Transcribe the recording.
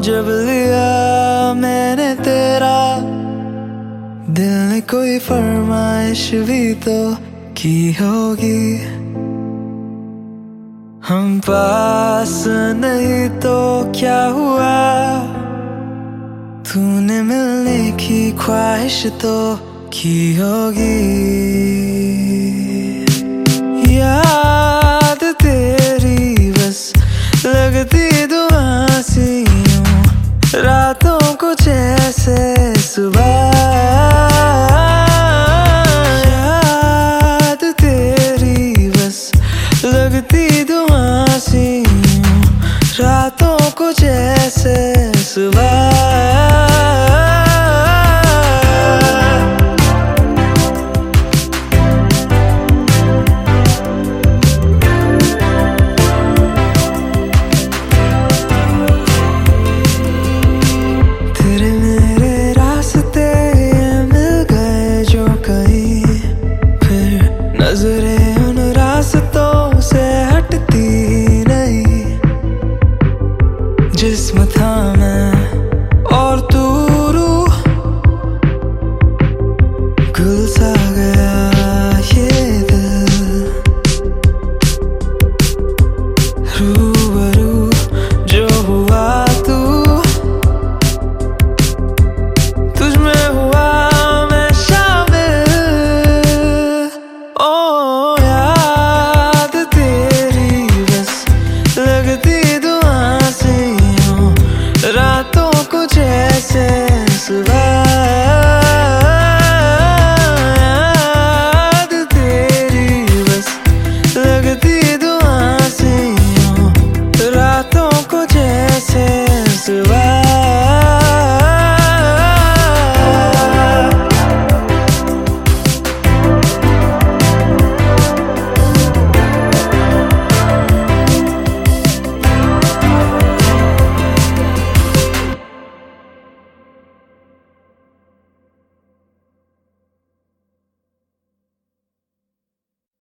जब लिया मैंने तेरा, दिल ने कोई फरमाइश भी तो की होगी। हम पास नहीं तो क्या हुआ, तूने मिलने की ख्वाहिश तो की होगी। याद तेरी बस लगती दुआ सी यूं, रातों को जैसे सुबह। याद तेरी बस लगती दुआ सी यूं, रातों को जैसे